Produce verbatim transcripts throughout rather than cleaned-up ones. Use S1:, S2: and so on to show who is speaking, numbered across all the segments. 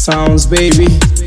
S1: Sounds, baby.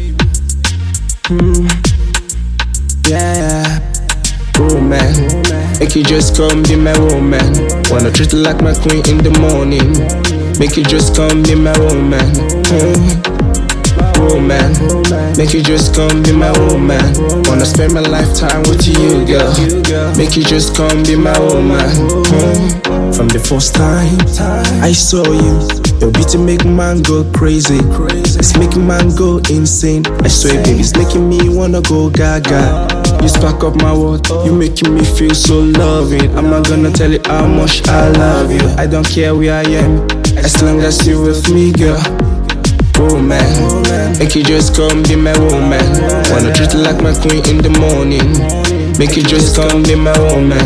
S1: Hmm. Yeah. Woman, make you just come be my woman. Wanna treat you like my queen in the morning. Make you just come be my woman. Hmm. Woman, make you just come be my woman. Wanna spend my lifetime with you, girl. Make you just come be my woman. Hmm. From the first time I saw you, your beauty make man go crazy. It's making man go insane. I swear, baby, it's making me wanna go gaga. You spark up my world, you making me feel so loving. I'm not gonna tell you how much I love you. I don't care where I am, as long as you with me, girl. Woman, make you just come be my woman. Wanna treat you like my queen in the morning. Make you just come be my woman.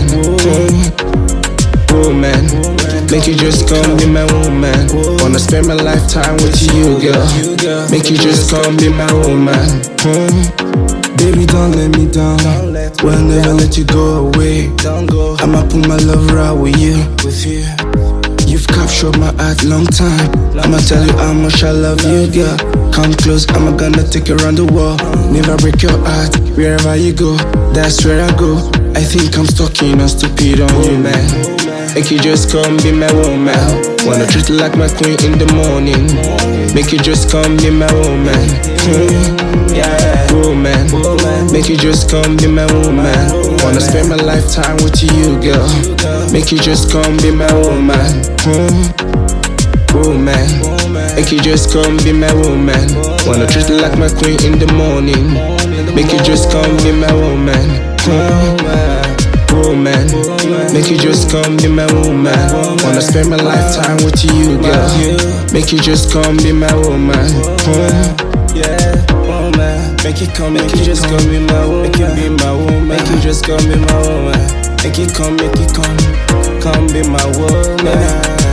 S1: Woman, make you just come be my woman. Wanna spend my lifetime with you, girl. Make you just come be my woman. Baby, don't let me down. We'll never let you go away. I'ma put my love right with you. You've captured my heart long time. I'ma tell you how much I love you, girl. Come close, I'm gonna take you around the world. Never break your heart, wherever you go, that's where I go. I think I'm stuck in and stupid on you, man. Make you just come be my woman. Wanna treat you like my queen in the morning. Make you just come be my woman. Hmm. Yeah, woman. Make you just come be my woman. Wanna spend my lifetime with you, girl. Make you just come be my woman. Hmm. Woman, make you just come be my woman. Wanna treat you like my queen in the morning. Make you just come be my woman. Hmm. Woman, make you just come be my woman. Wanna spend my lifetime with you, girl. Make you just come be my woman. Yeah, woman, make you come, make you just come be my woman. Make you be my woman. Make you just come be my woman. Make you come, make you come, come be my woman.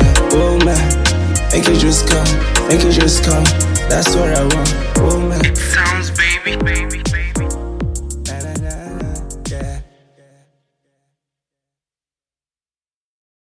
S1: Woman, make you just come, make you just come. That's what I want, woman.